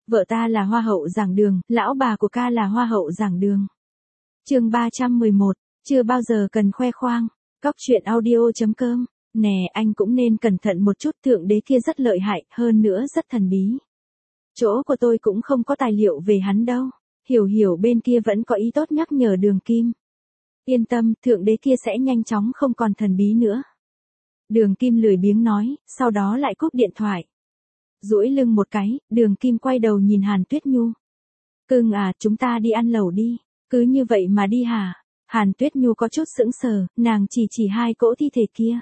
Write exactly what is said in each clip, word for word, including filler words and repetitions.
Vợ ta là hoa hậu giảng đường, lão bà của ca là hoa hậu giảng đường. Chương ba trăm mười một, chưa bao giờ cần khoe khoang. Cóc truyện audio chấm com. Nè, anh cũng nên cẩn thận một chút, thượng đế kia rất lợi hại, hơn nữa rất thần bí. Chỗ của tôi cũng không có tài liệu về hắn đâu. Hiểu hiểu bên kia vẫn có ý tốt nhắc nhở Đường Kim. Yên tâm, thượng đế kia sẽ nhanh chóng không còn thần bí nữa. Đường Kim lười biếng nói, sau đó lại cúp điện thoại. Duỗi lưng một cái, Đường Kim quay đầu nhìn Hàn Tuyết Nhu. Cưng à, chúng ta đi ăn lẩu đi. Cứ như vậy mà đi hả? Hàn Tuyết Nhu có chút sững sờ, nàng chỉ chỉ hai cỗ thi thể kia.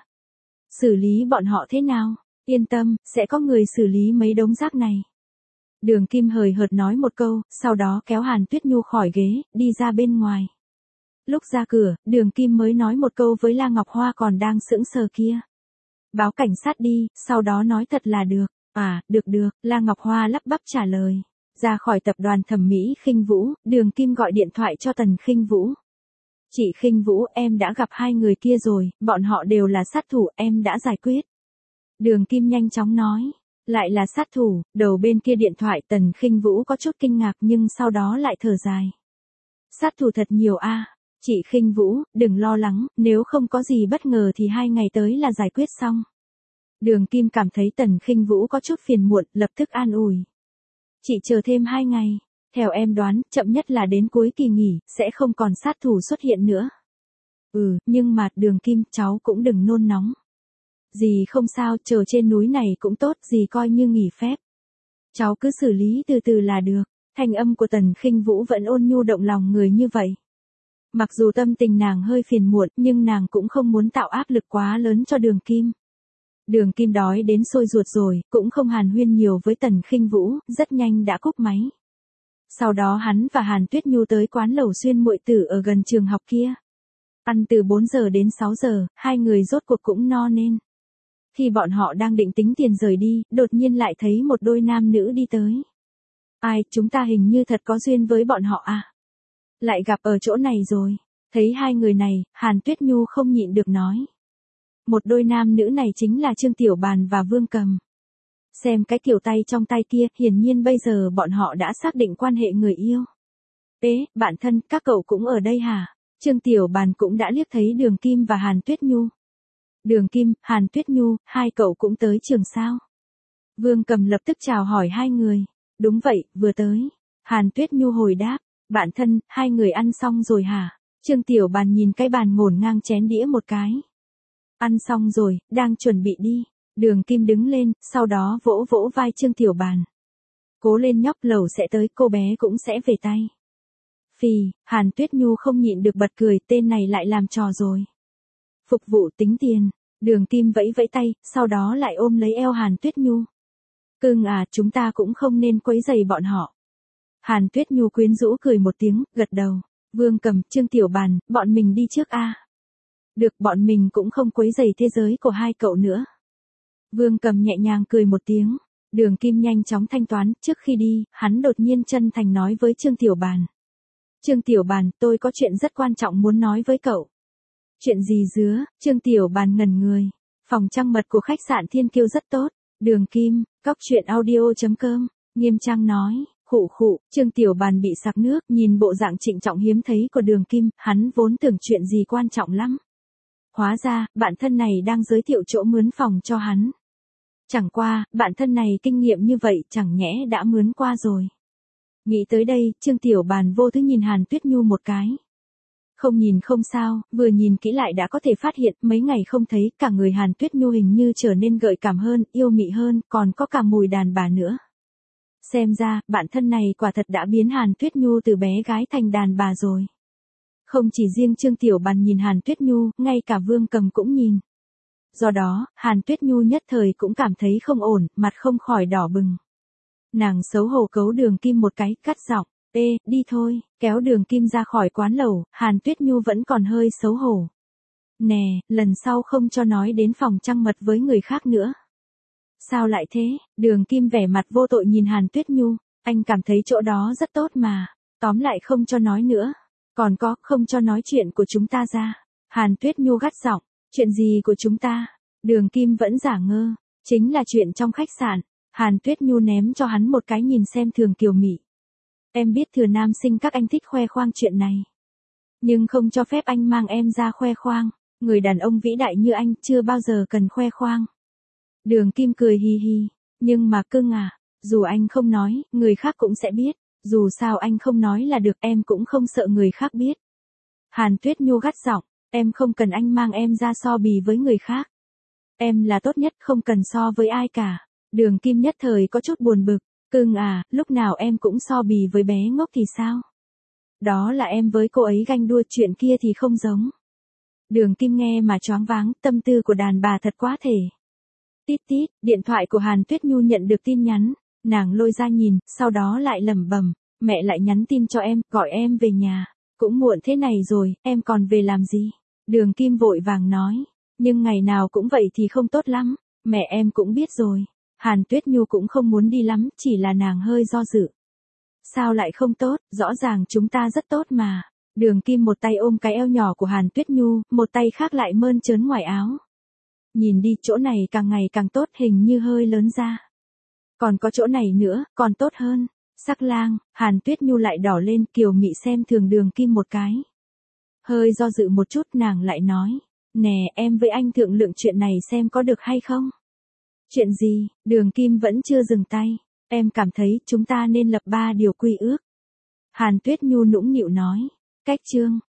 Xử lý bọn họ thế nào? Yên tâm, sẽ có người xử lý mấy đống rác này. Đường Kim hời hợt nói một câu, sau đó kéo Hàn Tuyết Nhu khỏi ghế, đi ra bên ngoài. Lúc ra cửa, Đường Kim mới nói một câu với La Ngọc Hoa còn đang sững sờ kia. Báo cảnh sát đi, sau đó nói thật là được. À, được được, La Ngọc Hoa lắp bắp trả lời. Ra khỏi tập đoàn thẩm mỹ Khinh Vũ, Đường Kim gọi điện thoại cho Tần Khinh Vũ. Chị Khinh Vũ, em đã gặp hai người kia rồi, bọn họ đều là sát thủ, em đã giải quyết. Đường Kim nhanh chóng nói. Lại là sát thủ, đầu bên kia điện thoại Tần Khinh Vũ có chút kinh ngạc nhưng sau đó lại thở dài. Sát thủ thật nhiều a. Chị Khinh Vũ, đừng lo lắng, nếu không có gì bất ngờ thì hai ngày tới là giải quyết xong. Đường Kim cảm thấy Tần Khinh Vũ có chút phiền muộn, lập tức an ủi. Chị chờ thêm hai ngày, theo em đoán, chậm nhất là đến cuối kỳ nghỉ, sẽ không còn sát thủ xuất hiện nữa. Ừ, nhưng mà, Đường Kim, cháu cũng đừng nôn nóng. Dì không sao, chờ trên núi này cũng tốt, dì coi như nghỉ phép. Cháu cứ xử lý từ từ là được. Thanh âm của Tần Khinh Vũ vẫn ôn nhu động lòng người như vậy. Mặc dù tâm tình nàng hơi phiền muộn, nhưng nàng cũng không muốn tạo áp lực quá lớn cho Đường Kim. Đường Kim đói đến sôi ruột rồi, cũng không hàn huyên nhiều với Tần Khinh Vũ, rất nhanh đã cúp máy. Sau đó hắn và Hàn Tuyết Nhu tới quán lẩu Xuyên Muội Tử ở gần trường học kia. Ăn từ bốn giờ đến sáu giờ, hai người rốt cuộc cũng no nên. Khi bọn họ đang định tính tiền rời đi, đột nhiên lại thấy một đôi nam nữ đi tới. Ai, chúng ta hình như thật có duyên với bọn họ à? Lại gặp ở chỗ này rồi. Thấy hai người này, Hàn Tuyết Nhu không nhịn được nói. Một đôi nam nữ này chính là Trương Tiểu Bàn và Vương Cầm. Xem cái kiểu tay trong tay kia, hiển nhiên bây giờ bọn họ đã xác định quan hệ người yêu. Ế, bạn thân, các cậu cũng ở đây hả? Trương Tiểu Bàn cũng đã liếc thấy Đường Kim và Hàn Tuyết Nhu. Đường Kim, Hàn Tuyết Nhu, hai cậu cũng tới trường sao? Vương Cầm lập tức chào hỏi hai người. Đúng vậy, vừa tới. Hàn Tuyết Nhu hồi đáp. Bạn thân, hai người ăn xong rồi hả? Trương Tiểu Bàn nhìn cái bàn ngổn ngang chén đĩa một cái. Ăn xong rồi, đang chuẩn bị đi. Đường Kim đứng lên, sau đó vỗ vỗ vai Trương Tiểu Bàn. Cố lên nhóc, lẩu sẽ tới, cô bé cũng sẽ về tay. Phì, Hàn Tuyết Nhu không nhịn được bật cười, tên này lại làm trò rồi. Phục vụ tính tiền. Đường Kim vẫy vẫy tay, sau đó lại ôm lấy eo Hàn Tuyết Nhu. Cưng à, chúng ta cũng không nên quấy rầy bọn họ. Hàn Tuyết Nhu quyến rũ cười một tiếng, gật đầu. Vương Cầm, Trương Tiểu Bàn, bọn mình đi trước a. Được, bọn mình cũng không quấy rầy thế giới của hai cậu nữa. Vương Cầm nhẹ nhàng cười một tiếng. Đường Kim nhanh chóng thanh toán, trước khi đi, hắn đột nhiên chân thành nói với Trương Tiểu Bàn. Trương Tiểu Bàn, tôi có chuyện rất quan trọng muốn nói với cậu. Chuyện gì dứa? Trương Tiểu Bàn ngẩn người. Phòng trăng mật của khách sạn Thiên Kiêu rất tốt. Đường Kim, cóc truyện audio chấm com, nghiêm trang nói. Khụ khụ, Trương Tiểu Bàn bị sặc nước, nhìn bộ dạng trịnh trọng hiếm thấy của Đường Kim, hắn vốn tưởng chuyện gì quan trọng lắm. Hóa ra, bạn thân này đang giới thiệu chỗ mướn phòng cho hắn. Chẳng qua, bạn thân này kinh nghiệm như vậy chẳng nhẽ đã mướn qua rồi. Nghĩ tới đây, Trương Tiểu Bàn vô thức nhìn Hàn Tuyết Nhu một cái. Không nhìn không sao, vừa nhìn kỹ lại đã có thể phát hiện mấy ngày không thấy cả người Hàn Tuyết Nhu hình như trở nên gợi cảm hơn, yêu mị hơn, còn có cả mùi đàn bà nữa. Xem ra, bạn thân này quả thật đã biến Hàn Tuyết Nhu từ bé gái thành đàn bà rồi. Không chỉ riêng Trương Tiểu Bàn nhìn Hàn Tuyết Nhu, ngay cả Vương Cầm cũng nhìn. Do đó, Hàn Tuyết Nhu nhất thời cũng cảm thấy không ổn, mặt không khỏi đỏ bừng. Nàng xấu hổ cấu Đường Kim một cái, cắt giọng. Ê, đi thôi, kéo Đường Kim ra khỏi quán lẩu, Hàn Tuyết Nhu vẫn còn hơi xấu hổ. Nè, lần sau không cho nói đến phòng trăng mật với người khác nữa. Sao lại thế? Đường Kim vẻ mặt vô tội nhìn Hàn Tuyết Nhu, anh cảm thấy chỗ đó rất tốt mà, tóm lại không cho nói nữa. Còn có, không cho nói chuyện của chúng ta ra. Hàn Tuyết Nhu gắt giọng, chuyện gì của chúng ta? Đường Kim vẫn giả ngơ, chính là chuyện trong khách sạn. Hàn Tuyết Nhu ném cho hắn một cái nhìn xem thường kiều mị. Em biết thừa nam sinh các anh thích khoe khoang chuyện này. Nhưng không cho phép anh mang em ra khoe khoang. Người đàn ông vĩ đại như anh chưa bao giờ cần khoe khoang. Đường Kim cười hì hì. Nhưng mà cưng à, dù anh không nói, người khác cũng sẽ biết. Dù sao anh không nói là được, em cũng không sợ người khác biết. Hàn Tuyết Nhu gắt giọng, em không cần anh mang em ra so bì với người khác. Em là tốt nhất, không cần so với ai cả. Đường Kim nhất thời có chút buồn bực. Cưng à, lúc nào em cũng so bì với bé ngốc thì sao? Đó là em với cô ấy ganh đua, chuyện kia thì không giống. Đường Kim nghe mà choáng váng, tâm tư của đàn bà thật quá thể. Tít tít, điện thoại của Hàn Tuyết Nhu nhận được tin nhắn. Nàng lôi ra nhìn, sau đó lại lẩm bẩm, mẹ lại nhắn tin cho em, gọi em về nhà. Cũng muộn thế này rồi, em còn về làm gì? Đường Kim vội vàng nói, nhưng ngày nào cũng vậy thì không tốt lắm, mẹ em cũng biết rồi. Hàn Tuyết Nhu cũng không muốn đi lắm, chỉ là nàng hơi do dự. Sao lại không tốt, rõ ràng chúng ta rất tốt mà. Đường Kim một tay ôm cái eo nhỏ của Hàn Tuyết Nhu, một tay khác lại mơn trớn ngoài áo. Nhìn đi, chỗ này càng ngày càng tốt, hình như hơi lớn ra. Còn có chỗ này nữa, còn tốt hơn. Sắc lang, Hàn Tuyết Nhu lại đỏ lên, kiều mị xem thường Đường Kim một cái. Hơi do dự một chút, nàng lại nói, nè, em với anh thượng lượng chuyện này xem có được hay không? Chuyện gì? Đường Kim vẫn chưa dừng tay. Em cảm thấy chúng ta nên lập ba điều quy ước. Hàn Tuyết Nhu nũng nịu nói. Cách chương,